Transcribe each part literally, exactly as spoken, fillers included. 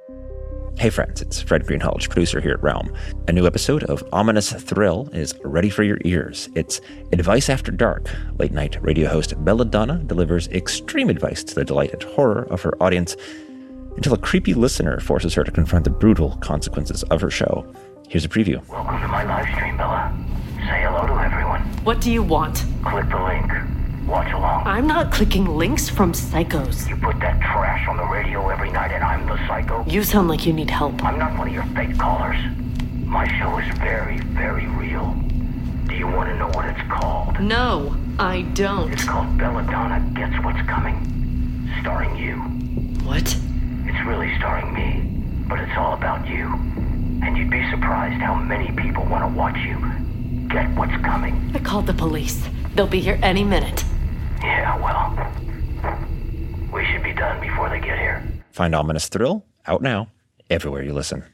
Hey friends, it's Fred Greenhalgh, producer here at Realm. A new episode of Ominous Thrill is ready for your ears. It's Advice After Dark. Late night radio host Belladonna delivers extreme advice to the delight and horror of her audience until a creepy listener forces her to confront the brutal consequences of her show. Here's a preview. Welcome to my live stream, Bella. Say hello to everyone. What do you want? Click the link. Watch along. I'm not clicking links from psychos. You put that trash on the radio every night and I'm the psycho? You sound like you need help. I'm not one of your fake callers. My show is very, very real. Do you want to know what it's called? No, I don't. It's called Belladonna Gets What's Coming. Starring you. What? It's really starring me, but it's all about you. And you'd be surprised how many people want to watch you get what's coming. I called the police. They'll be here any minute. Yeah, well, we should be done before they get here. Find Ominous Thrill out now, everywhere you listen.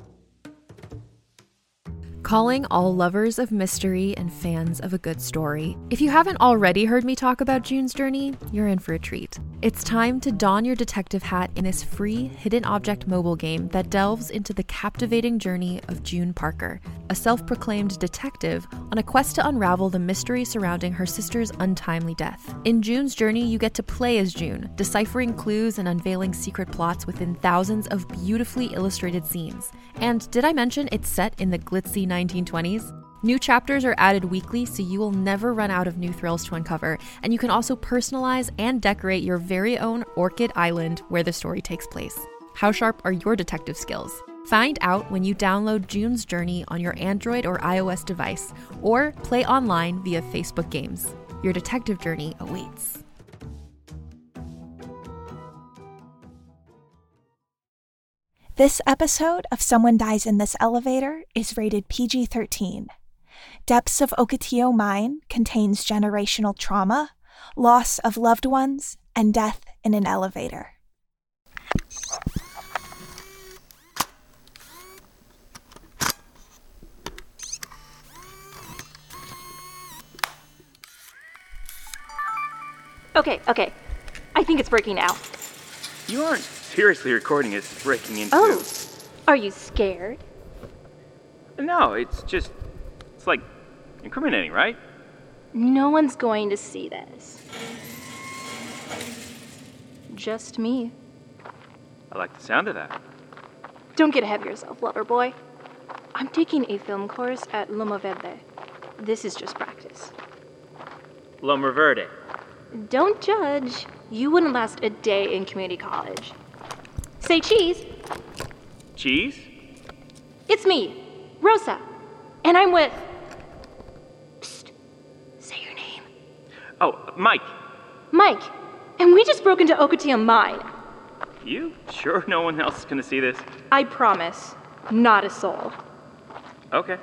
Calling all lovers of mystery and fans of a good story. If you haven't already heard me talk about June's Journey, you're in for a treat. It's time to don your detective hat in this free hidden object mobile game that delves into the captivating journey of June Parker, a self-proclaimed detective on a quest to unravel the mystery surrounding her sister's untimely death. In June's Journey, you get to play as June, deciphering clues and unveiling secret plots within thousands of beautifully illustrated scenes. And did I mention it's set in the glitzy nineteen twenties? New chapters are added weekly, so you will never run out of new thrills to uncover, and you can also personalize and decorate your very own Orchid Island where the story takes place. How sharp are your detective skills? Find out when you download June's Journey on your Android or iOS device, or play online via Facebook Games. Your detective journey awaits. This episode of Someone Dies in This Elevator is rated P G thirteen. Depths of Ocotillo Mine contains generational trauma, loss of loved ones, and death in an elevator. Okay, okay. I think it's breaking now. You aren't seriously recording us breaking into... Oh, are you scared? No, it's just... It's like incriminating, right? No one's going to see this. Just me. I like the sound of that. Don't get ahead of yourself, lover boy. I'm taking a film course at Loma Verde. This is just practice. Loma Verde. Don't judge. You wouldn't last a day in community college. Say cheese. Cheese? It's me, Rosa. And I'm with... Psst. Say your name. Oh, Mike. Mike. And we just broke into Ocotillo Mine. You sure no one else is gonna see this? I promise. Not a soul. Okay.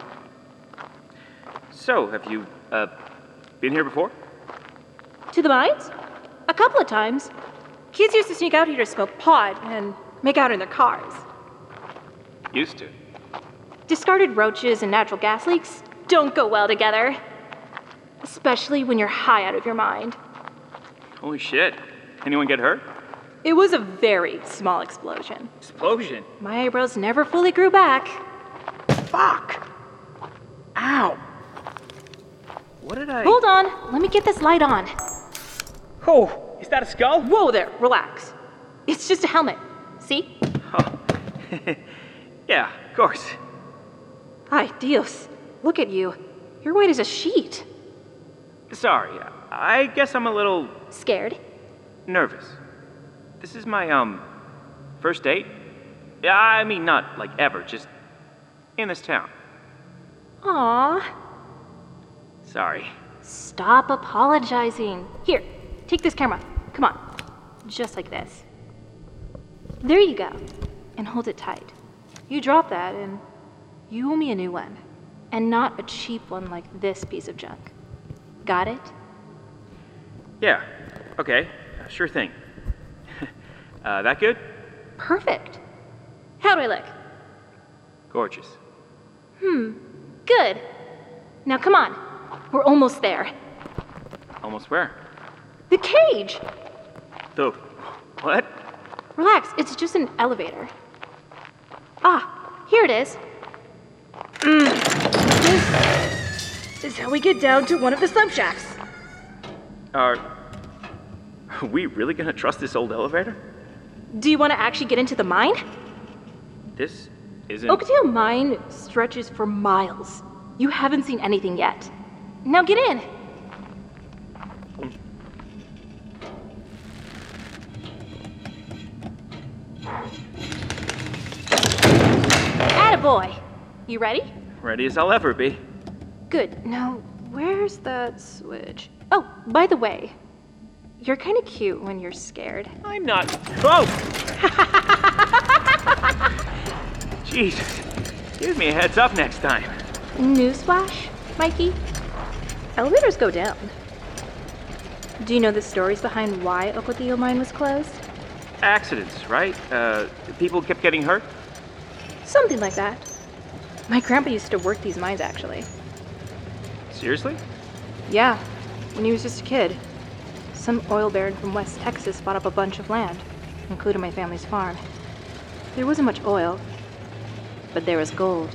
So, have you, uh, been here before? To the mines? A couple of times. Kids used to sneak out here to smoke pot and make out in their cars. Used to. Discarded roaches and natural gas leaks don't go well together. Especially when you're high out of your mind. Holy shit. Anyone get hurt? It was a very small explosion. Explosion? My eyebrows never fully grew back. Fuck! Ow! What did I... Hold on, let me get this light on. Oh, is that a skull? Whoa there, relax. It's just a helmet. See? Oh. Yeah, of course. Ay, Dios. Look at you. You're white as a sheet. Sorry, I guess I'm a little... Scared? Nervous. This is my, um, first date. Yeah, I mean, not like ever, just in this town. Aww. Sorry. Stop apologizing. Here, take this camera. Come on. Just like this. There you go. And hold it tight. You drop that and you owe me a new one. And not a cheap one like this piece of junk. Got it? Yeah, okay, uh, sure thing. uh, that good? Perfect. How do I look? Gorgeous. Hmm, good. Now come on, we're almost there. Almost where? The cage! The what? Relax, it's just an elevator. Ah, here it is. Mm. This is how we get down to one of the slum shacks. Are... Are we really gonna trust this old elevator? Do you want to actually get into the mine? This isn't... Ocotillo Mine stretches for miles. You haven't seen anything yet. Now get in. Attaboy! You ready? Ready as I'll ever be. Good. Now, where's that switch? Oh, by the way, you're kind of cute when you're scared. I'm not... Oh! Jesus. Give me a heads up next time. Newsflash, Mikey? Elevators go down. Do you know the stories behind why Ocotillo Mine was closed? Accidents, right? Uh, people kept getting hurt? Something like that. My grandpa used to work these mines, actually. Seriously? Yeah, when he was just a kid. Some oil baron from West Texas bought up a bunch of land, including my family's farm. There wasn't much oil, but there was gold.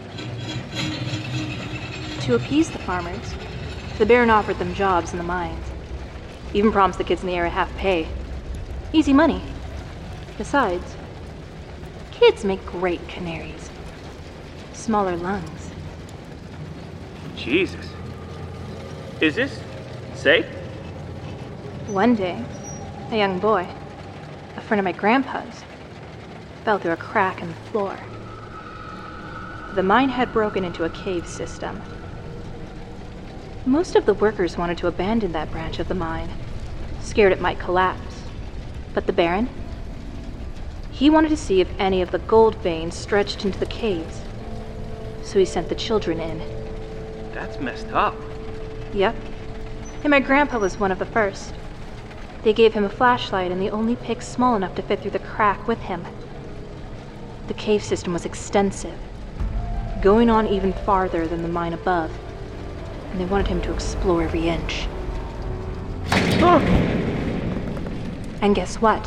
To appease the farmers, the baron offered them jobs in the mines. Even promised the kids in the area half pay. Easy money. Besides, kids make great canaries. Smaller lungs. Jesus. Is this safe? One day, a young boy, a friend of my grandpa's, fell through a crack in the floor. The mine had broken into a cave system. Most of the workers wanted to abandon that branch of the mine, scared it might collapse. But the Baron? He wanted to see if any of the gold veins stretched into the caves. So he sent the children in. That's messed up. Yep. And my grandpa was one of the first. They gave him a flashlight and they only picked small enough to fit through the crack with him. The cave system was extensive, going on even farther than the mine above, and they wanted him to explore every inch. Oh. And guess what?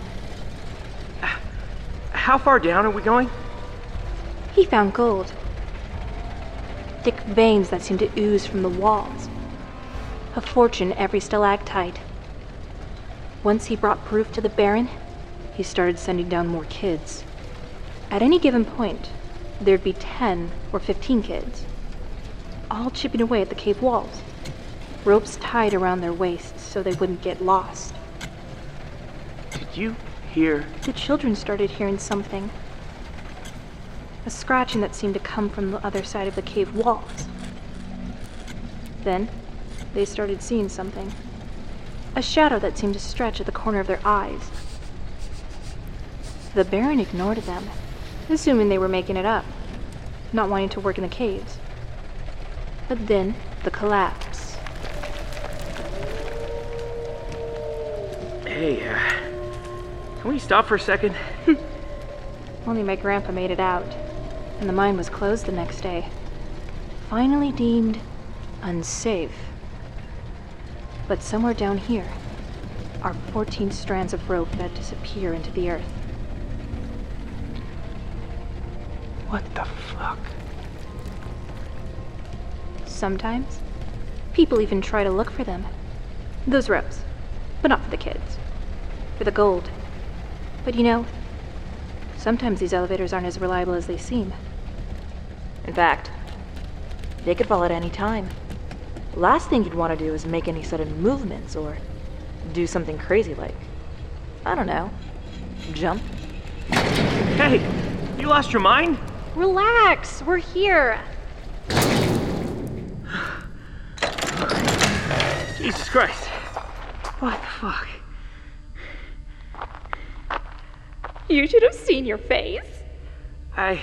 How far down are we going? He found gold. Thick veins that seemed to ooze from the walls. A fortune every stalactite. Once he brought proof to the Baron, he started sending down more kids. At any given point, there'd be ten or fifteen kids, all chipping away at the cave walls, ropes tied around their waists so they wouldn't get lost. Did you hear? The children started hearing something. A scratching that seemed to come from the other side of the cave walls. Then, they started seeing something. A shadow that seemed to stretch at the corner of their eyes. The Baron ignored them, assuming they were making it up, not wanting to work in the caves. But then, the collapse. Hey, uh, can we stop for a second? Only my grandpa made it out, and the mine was closed the next day. Finally deemed unsafe. But somewhere down here are fourteen strands of rope that disappear into the earth. What the fuck? Sometimes, people even try to look for them. Those ropes. But not for the kids. For the gold. But you know, sometimes these elevators aren't as reliable as they seem. In fact, they could fall at any time. Last thing you'd want to do is make any sudden movements or do something crazy like, I don't know, jump. Hey, you lost your mind? Relax, we're here. Jesus Christ. What the fuck? You should have seen your face. I...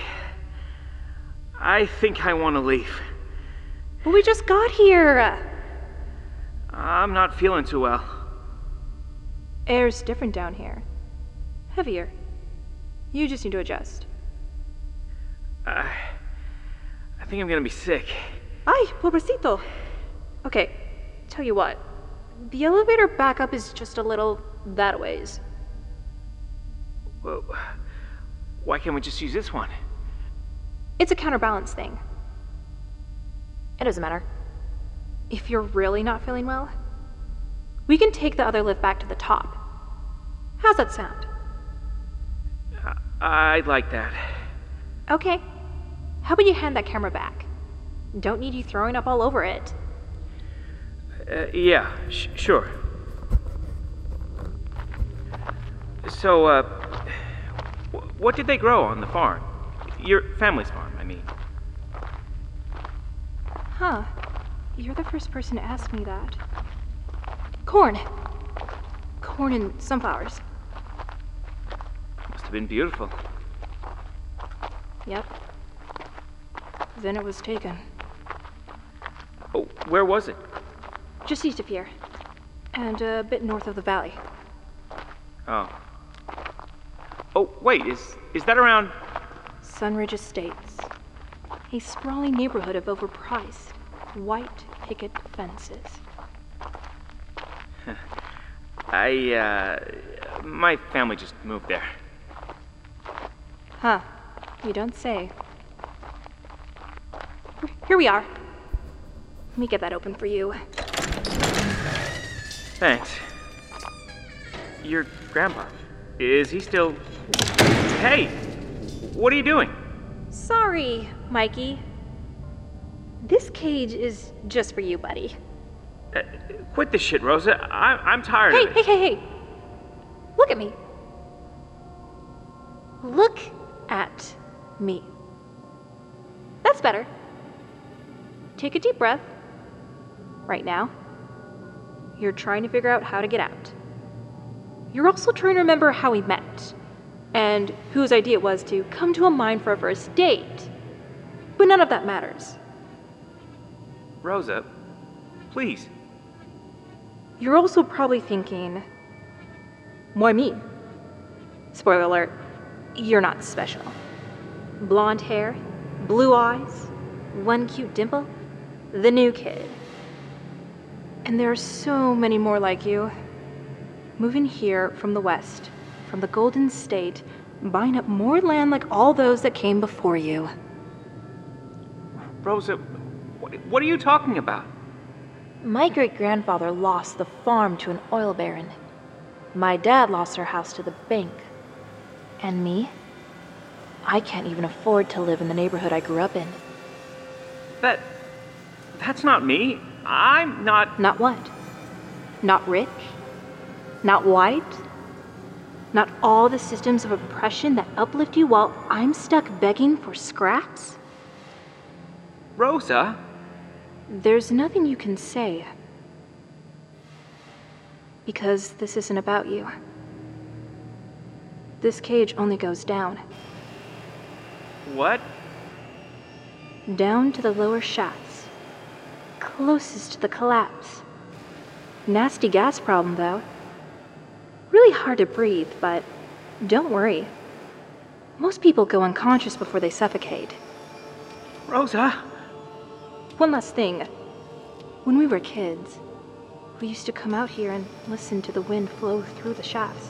I think I want to leave. But we just got here. I'm not feeling too well. Air's different down here. Heavier. You just need to adjust. Uh, I think I'm gonna be sick. Ay, pobrecito. Okay, tell you what. The elevator backup is just a little that ways. Whoa. Why can't we just use this one? It's a counterbalance thing. It doesn't matter. If you're really not feeling well, we can take the other lift back to the top. How's that sound? I, I'd like that. Okay. How about you hand that camera back? Don't need you throwing up all over it. Uh, yeah, sh- sure. So, uh, w- what did they grow on the farm? Your family's farm, I mean. Huh. You're the first person to ask me that. Corn. Corn and sunflowers. Must have been beautiful. Yep. Then it was taken. Oh, where was it? Just east of here. And a bit north of the valley. Oh. Oh, wait, is is that around... Sunridge Estates. A sprawling neighborhood of overpriced, white picket fences. I, uh... my family just moved there. Huh. You don't say. Here we are. Let me get that open for you. Thanks. Your grandpa, is he still... Hey! What are you doing? Sorry, Mikey. This cage is just for you, buddy. Uh, quit this shit, Rosa. I- I'm tired Hey, of hey, it. hey, hey! Look at me. Look at me. That's better. Take a deep breath. Right now. You're trying to figure out how to get out. You're also trying to remember how we met, and whose idea it was to come to a mine for a first date. But none of that matters. Rosa, please. You're also probably thinking, why me? Spoiler alert, you're not special. Blonde hair, blue eyes, one cute dimple, the new kid. And there are so many more like you. Moving here from the west, from the Golden State, buying up more land like all those that came before you. Rosa, what, what are you talking about? My great-grandfather lost the farm to an oil baron. My dad lost our house to the bank. And me? I can't even afford to live in the neighborhood I grew up in. That... that's not me. I'm not... Not what? Not rich? Not white? Not all the systems of oppression that uplift you while I'm stuck begging for scraps? Rosa? There's nothing you can say. Because this isn't about you. This cage only goes down. What? Down to the lower shafts. Closest to the collapse. Nasty gas problem, though. Really hard to breathe, but don't worry. Most people go unconscious before they suffocate. Rosa? One last thing. When we were kids, we used to come out here and listen to the wind flow through the shafts.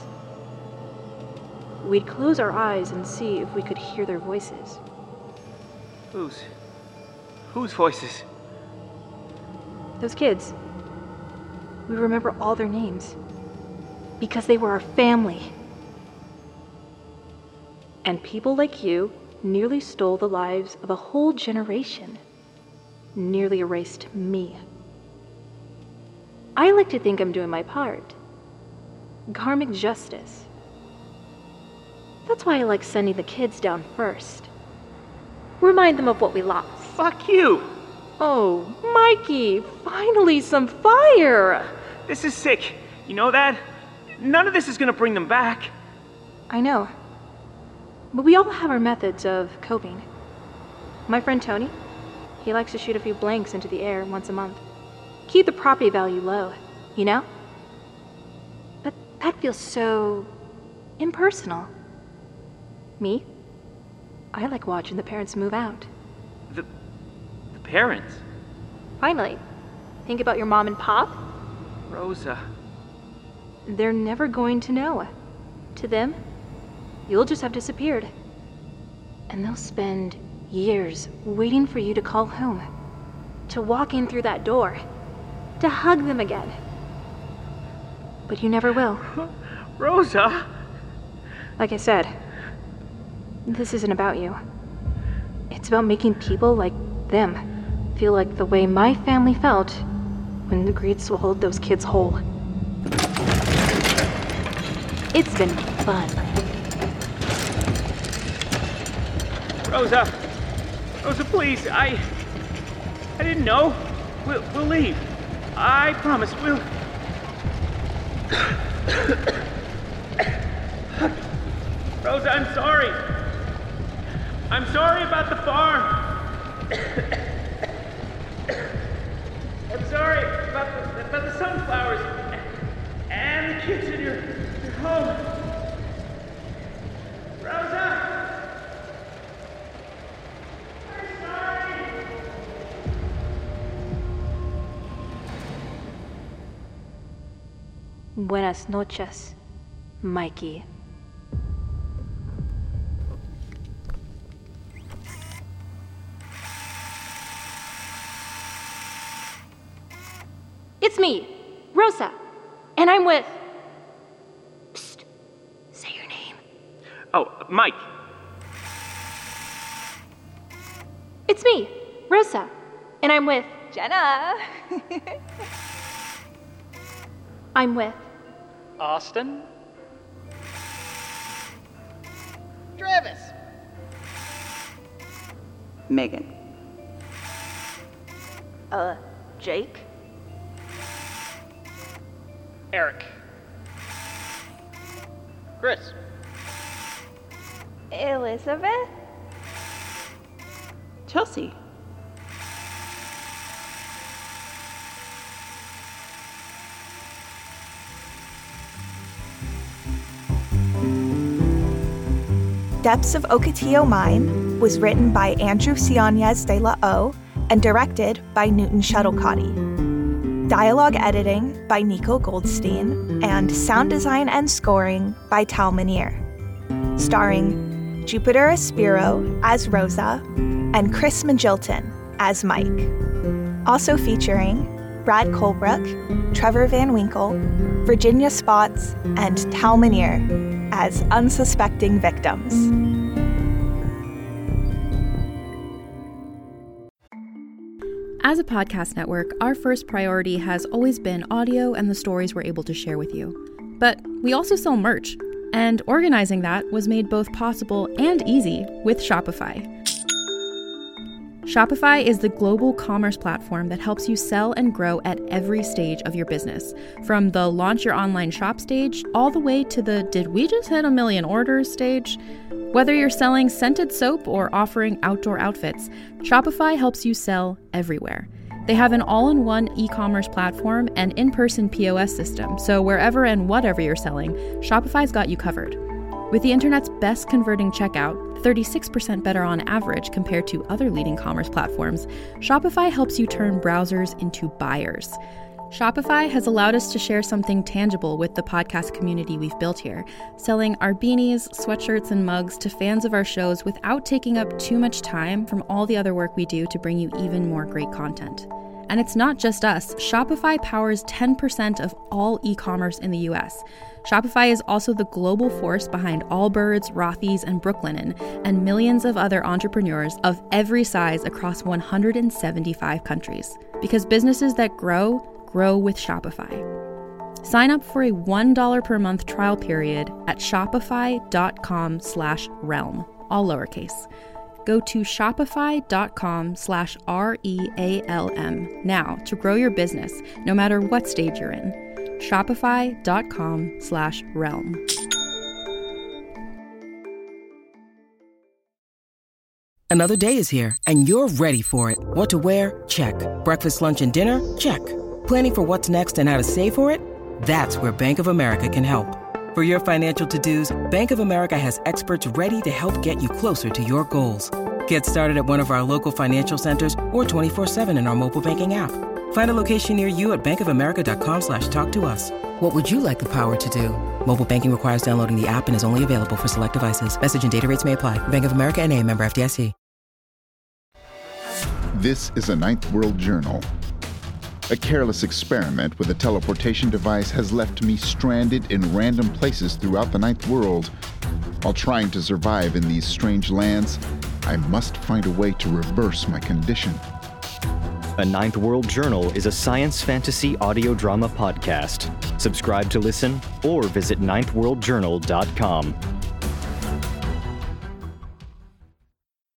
We'd close our eyes and see if we could hear their voices. Whose? Whose voices? Those kids. We remember all their names. Because they were our family. And people like you nearly stole the lives of a whole generation. Nearly erased me. I like to think I'm doing my part. Karmic justice. That's why I like sending the kids down first. Remind them of what we lost. Fuck you! Oh, Mikey, finally some fire! This is sick. You know that? None of this is gonna bring them back. I know. But we all have our methods of coping. My friend Tony, he likes to shoot a few blanks into the air once a month. Keep the property value low, you know? But that feels so impersonal. Me? I like watching the parents move out. The... the parents? Finally. Think about your mom and pop. Rosa. They're never going to know. To them, you'll just have disappeared. And they'll spend years waiting for you to call home, to walk in through that door, to hug them again. But you never will. Rosa! Like I said, this isn't about you. It's about making people like them feel like the way my family felt when the greed swallowed those kids whole. It's been fun. Rosa! Rosa, please, I... I didn't know. We'll, we'll leave. I promise, we'll... Rosa, I'm sorry. I'm sorry about the farm. I'm sorry about the, about the sunflowers and the kids in your, your home. Rosa! I'm sorry! Buenas noches, Mikey. It's me, Rosa, and I'm with... Psst, say your name. Oh, Mike. It's me, Rosa, and I'm with... Jenna. I'm with... Austin? Travis. Megan. Uh, Jake? Eric. Chris. Elizabeth? Chelsea. Depths of Ocotillo Mine was written by Andrew Sionez de la O and directed by Newton Shuttlecotty. Dialogue editing by Nico Goldstein and sound design and scoring by Tal Minear. Starring Jupiter Aspiro as Rosa and Chris Magilton as Mike. Also featuring Brad Colebrook, Trevor Van Winkle, Virginia Spots, and Tal Minear as unsuspecting victims. As a podcast network, our first priority has always been audio and the stories we're able to share with you. But we also sell merch, and organizing that was made both possible and easy with Shopify. Shopify is the global commerce platform that helps you sell and grow at every stage of your business, from the launch your online shop stage all the way to the did we just hit a million orders stage. Whether you're selling scented soap or offering outdoor outfits, Shopify helps you sell everywhere. They have an all-in-one e-commerce platform and in-person P O S system, so wherever and whatever you're selling, Shopify's got you covered. With the internet's best converting checkout, thirty-six percent better on average compared to other leading commerce platforms, Shopify helps you turn browsers into buyers. Shopify has allowed us to share something tangible with the podcast community we've built here, selling our beanies, sweatshirts, and mugs to fans of our shows without taking up too much time from all the other work we do to bring you even more great content. And it's not just us. Shopify powers ten percent of all e-commerce in the U S. Shopify is also the global force behind Allbirds, Rothy's, and Brooklinen, and millions of other entrepreneurs of every size across one hundred seventy-five countries. Because businesses that grow, grow with Shopify. Sign up for a one dollar per month trial period at shopify.com slash realm, all lowercase. Go to shopify.com slash R-E-A-L-M now to grow your business, no matter what stage you're in. Shopify.com slash realm. Another day is here, and you're ready for it. What to wear? Check. Breakfast, lunch, and dinner? Check. Planning for what's next and how to save for it? That's where Bank of America can help. For your financial to-dos, Bank of America has experts ready to help get you closer to your goals. Get started at one of our local financial centers or twenty-four seven in our mobile banking app. Find a location near you at bankofamerica.com slash talk to us. What would you like the power to do? Mobile banking requires downloading the app and is only available for select devices. Message and data rates may apply. Bank of America N A, member F D I C. This is a Ninth World Journal. A careless experiment with a teleportation device has left me stranded in random places throughout the Ninth World. While trying to survive in these strange lands, I must find a way to reverse my condition. A Ninth World Journal is a science fantasy audio drama podcast. Subscribe to listen or visit ninth world journal dot com.